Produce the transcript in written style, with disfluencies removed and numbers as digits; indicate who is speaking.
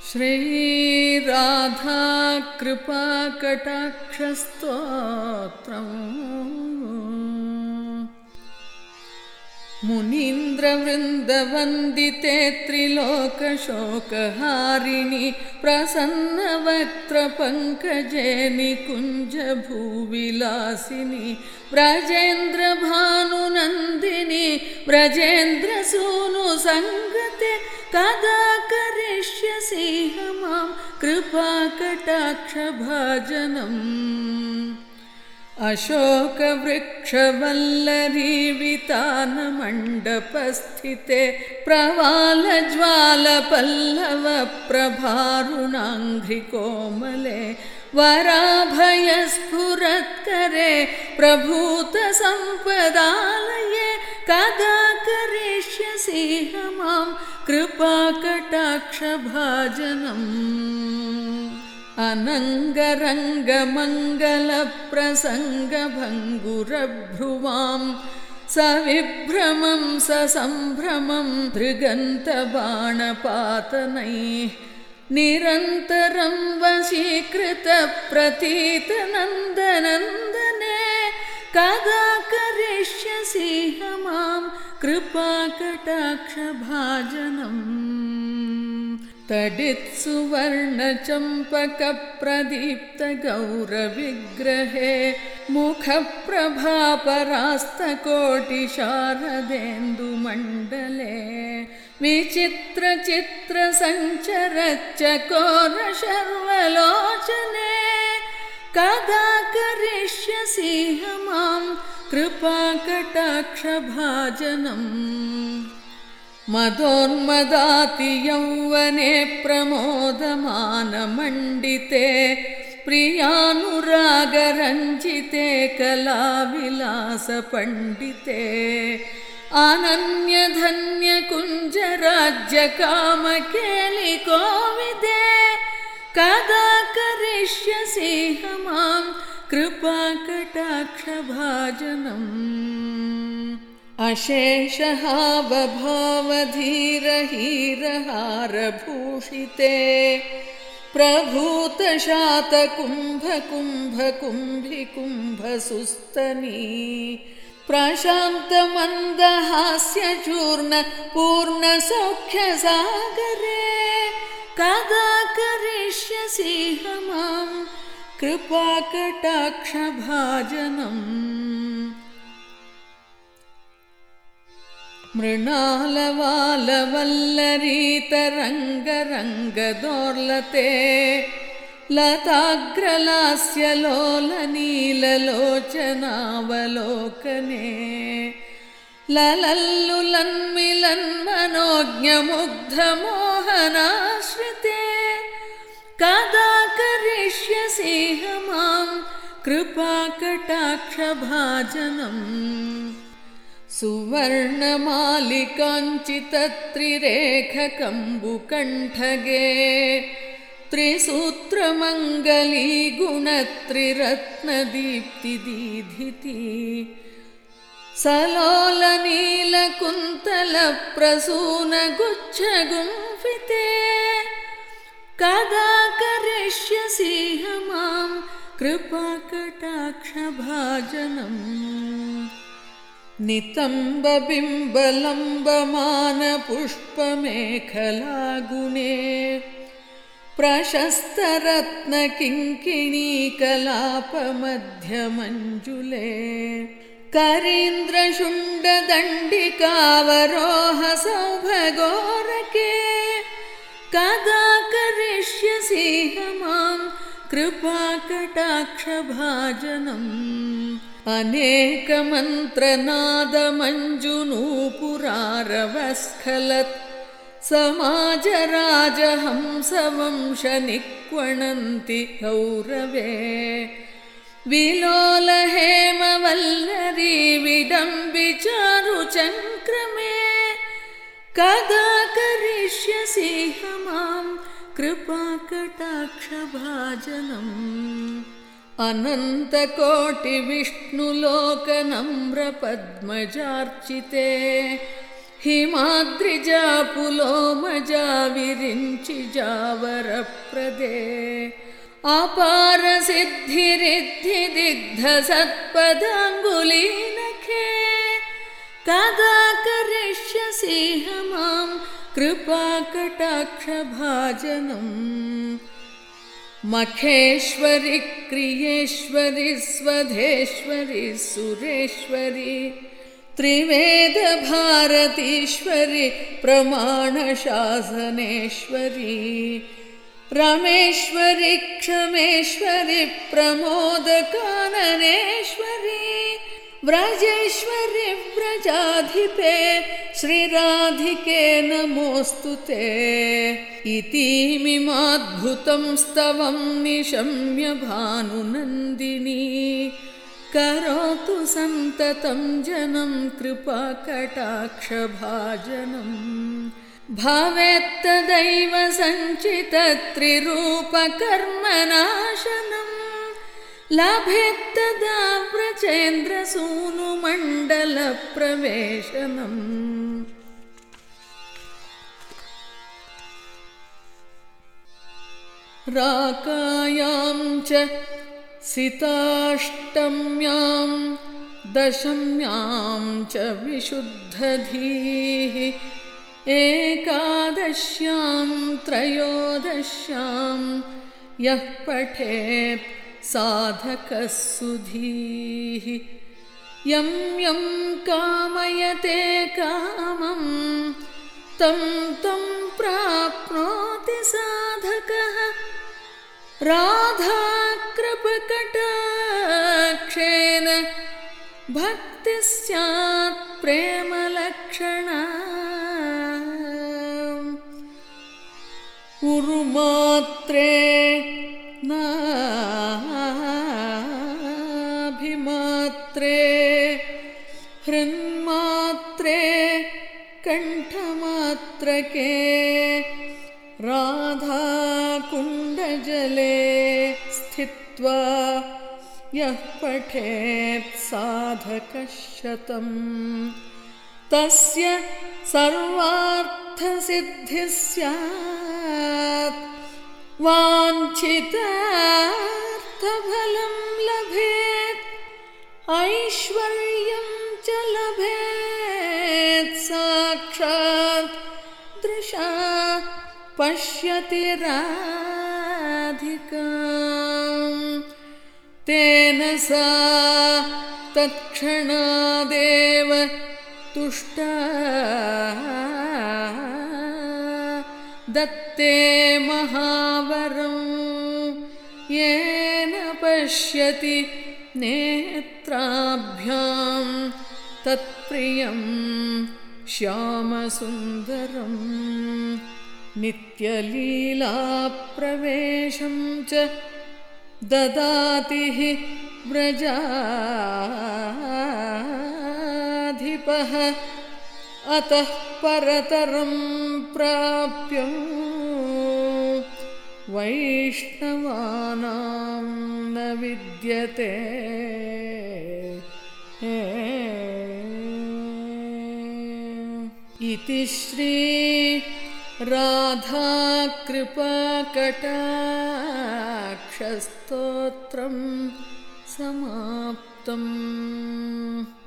Speaker 1: श्रीराधा कृपाकटाक्षस्तोत्रम् मुनीन्द्रवृन्दवन्दिते त्रिलोकशोकहारिणि प्रसन्नवक्त्रपङ्कजे निकुञ्जभूविलासिनि व्रजेन्द्रभानुनन्दिनि व्रजेन्द्रसूनुसङ्गते कदा करिष्यसि मां कृपाकटाक्षभाजनम् अशोकवृक्षवल्लरीवितानमण्डपस्थिते प्रवालज्वालपल्लवप्रभारुणाङ्घ्रिकोमले वराभयस्फुरत्करे प्रभूतसम्पदालये कदा करिष्यसि मां कृपाकटाक्षभाजनम् अनङ्गरङ्गमङ्गलप्रसङ्गभङ्गुरभ्रुवां सविभ्रमं ससम्भ्रमं धृगन्तबाणपातनैः निरन्तरं वशीकृतप्रतीतनन्दनन्दने कदा करिष्यसि मां कृपाकटाक्षभाजनम् तडित्सुवर्णचम्पकप्रदीप्तगौरविग्रहे मुखप्रभापरास्तकोटिशारदेन्दुमण्डले विचित्रचित्रसञ्चरच्चकोरशर्वलोचने कदा करिष्यसि मां कृपाकटाक्षभाजनम् मदोन्मदाति यौवने प्रमोदमानमण्डिते प्रियानुरागरञ्जिते कलाविलासपण्डिते अनन्यधन्यकुञ्जराज्यकामकेलिकोविदे कदा करिष्यसि मां कृपाकटाक्षभाजनम् अशेषहावभावधीरहीरहारभूषिते प्रभूतशातकुम्भकुम्भकुम्भिकुम्भसुस्तनी प्रशान्तमन्दहास्यचूर्ण पूर्णसौख्यसागरे कदा करिष्यसि मां कृपाकटाक्षभाजनम् मृणालवालवल्लरीतरङ्गरङ्गदोर्लते लताग्रलास्यलोलनीललोचनावलोकने ललल्लुलन्मिलन्मनोज्ञमुग्धमोहनाश्रिते कदा करिष्यसि मां कृपाकटाक्षभाजनम् सुवर्णमालिकाञ्चितत्रिरेखकम्बुकण्ठगे त्रिसूत्रमङ्गलीगुणत्रिरत्नदीप्तिदीधिति सलोलनीलकुन्तलप्रसूनगुच्छगुम्फिते कदा करिष्यसि मां कृपाकटाक्षभाजनम् नितम्बबिम्बलम्बमानपुष्पमेखलागुणे प्रशस्तरत्नकिङ्किणीकलापमध्यमञ्जुले करीन्द्रशुण्डदण्डिकावरोहसौभगोरके कदा करिष्यसि मां कृपाकटाक्षभाजनम् अनेकमन्त्रनादमञ्जुनूपुरारवस्खलत् समाजराजहंसवंशनिक्वणन्ति गौरवे विलोलहेमवल्लरी विडम्बिचारुचङ्क्रमे कदा करिष्यसि मां कृपाकटाक्षभाजनम् अनन्तकोटिविष्णुलोकनम्रपद्मजार्चिते हिमाद्रिजा पुलोमजा विरिञ्चिजा वरप्रदे अपार सिद्धिरिद्धिदिग्ध सत्पदाङ्गुलीनखे कदा करिष्यसि मां कृपाकटाक्षभाजनम् मखेश्वरि क्रियेश्वरि स्वधेश्वरि सुरेश्वरि त्रिवेदभारतीश्वरि प्रमाणशासनेश्वरि रमेश्वरि क्षमेश्वरि प्रमोदकाननेश्वरि व्रजेश्वरि व्रजाधिपे श्रीराधिके नमोऽस्तु ते इतीमिमाद्भुतं स्तवं निशम्य भानुनन्दिनी करोतु सन्ततं जनं कृपाकटाक्षभाजनम् भवेत्तदैव सञ्चितत्रिरूपकर्मनाशनम् लभेत्तदा व्रजेन्द्रसूनुमण्डलप्रवेशनम् राकायां च सिताष्टम्यां दशम्यां च विशुद्धधीः एकादश्यां त्रयोदश्यां यः पठेत् साधकः सुधीः यं यं कामयते कामं तं तं प्राप्नोति साधकः राधाकृपकटाक्षेन भक्तिः स्यात् प्रेमलक्षणा उरुमात्रे नाभिमात्रे हृन्मात्रे कण्ठमात्रके राधाकुण्डजले स्थित्वा यः पठेत् साधकशतम् तस्य सर्वार्थसिद्धिः स्यात् वाञ्छितार्थफलं लभेत् ऐश्वर्यं च लभेत् साक्षात् दृशा पश्यति राधिकाम् तेन सा तत्क्षणादेव तुष्टा दत्ते महावरं येन पश्यति नेत्राभ्यां तत्प्रियं श्यामसुन्दरं नित्यलीलाप्रवेशं च ददाति हि व्रजाधिपः अतः परतरं प्राप्य वैष्णवानां न विद्यते इति श्री राधाकृपाकटाक्षस्तोत्रं समाप्तम्।